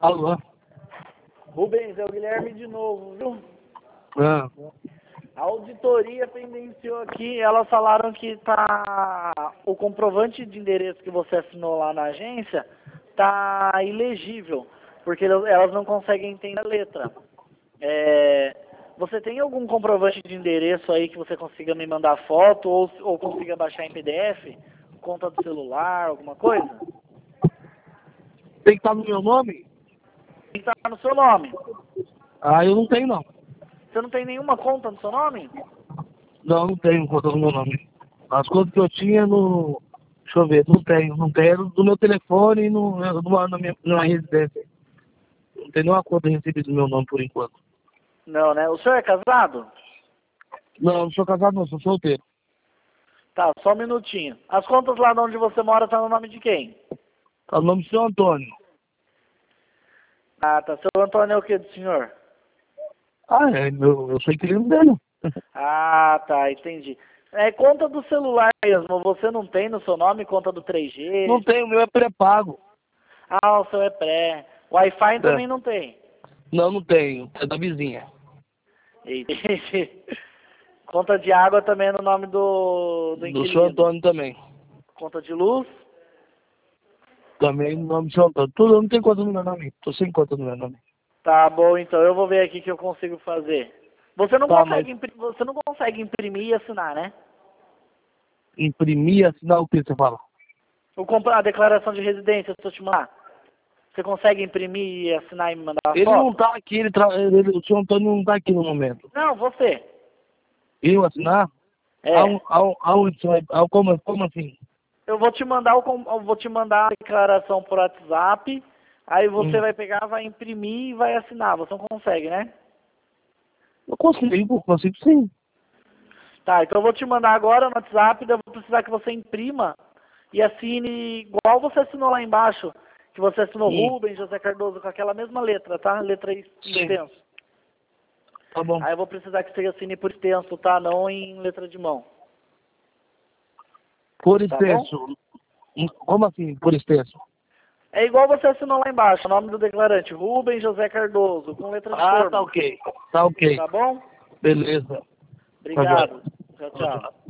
Alô? Rubens, é o Guilherme de novo, viu? Ah, A auditoria pendenciou aqui, elas falaram que o comprovante de endereço que você assinou lá na agência tá ilegível, porque elas não conseguem entender a letra. Você tem algum comprovante de endereço aí que você consiga me mandar foto ou consiga baixar em PDF? Conta do celular, alguma coisa? tem que estar no meu nome? Tem que estar no seu nome. Ah, eu não tenho não. Você não tem nenhuma conta no seu nome? Não, não tenho conta no meu nome. As contas que eu tinha no... Deixa eu ver, não tenho. Não tenho do meu telefone e na residência. Não tem nenhuma conta recebida do meu nome por enquanto. Não, né? O senhor é casado? Não sou casado não, sou solteiro. Tá, só um minutinho. As contas lá de onde você mora tá no nome de quem? Tá no nome do seu Antônio. Ah, tá. Seu Antônio é o que do senhor? Ah, eu sou inquilino dele. Ah, tá, entendi. É conta do celular mesmo. Você não tem no seu nome conta do 3G? Não tenho, o meu é pré-pago. Ah, o seu é pré. Wi-Fi É. também não tem. Não tenho, é da vizinha. Entendi. Conta de água também é no nome do Do seu inquilino. Antônio também. Conta de luz? Também no nome do seu Antônio. Tudo, eu não tenho conta no meu nome. Tô sem conta no meu nome. Tá bom, então eu vou ver aqui o que eu consigo fazer. Tá, mas Você não consegue imprimir e assinar, né? imprimir, assinar o que você fala? A declaração de residência, se eu te mandar. Você consegue imprimir e assinar e me mandar a Ele foto? não tá aqui, o seu Antônio não tá aqui no momento. Não, você. Eu assinar? É. Aonde você vai? Como assim? Eu vou te mandar a declaração por WhatsApp. Aí você vai pegar, vai imprimir e vai assinar. Você não consegue, né? Eu consigo sim. Tá, então eu vou te mandar agora no WhatsApp. Daí eu vou precisar que você imprima e assine igual você assinou lá embaixo. Que você assinou Rubens, José Cardoso, com aquela mesma letra, tá? Letra Sim. extenso. Tá bom. Aí eu vou precisar que você assine por extenso, tá? Não em letra de mão. Por Tá bom? extenso. Como assim, por extenso? É igual você assinou lá embaixo, o nome do declarante, Rubens José Cardoso, com letra de Ah, forma. tá ok. Tá ok. Tá bom? Beleza. Tá joia. Obrigado. Tchau, Tá joia. tchau.